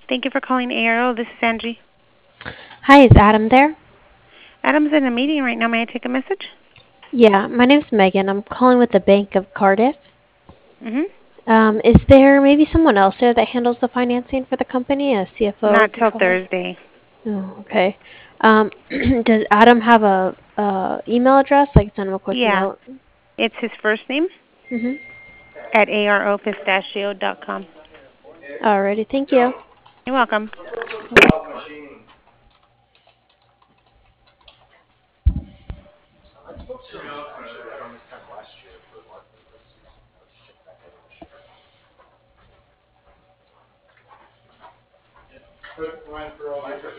Thank you for calling ARO. This is Angie. Hi, is Adam there? Adam's in a meeting right now. May I take a message? Yeah, my name's Megan. I'm calling with the Bank of Cardiff. Mm-hmm. Is there maybe someone else there that handles the financing for the company, a CFO, Not till controller? Thursday. Oh, okay. Does Adam have a email address? I can send him a quick Yeah. note. It's his first name Mm-hmm. at aropistachio.com. Alrighty, thank you. You're welcome.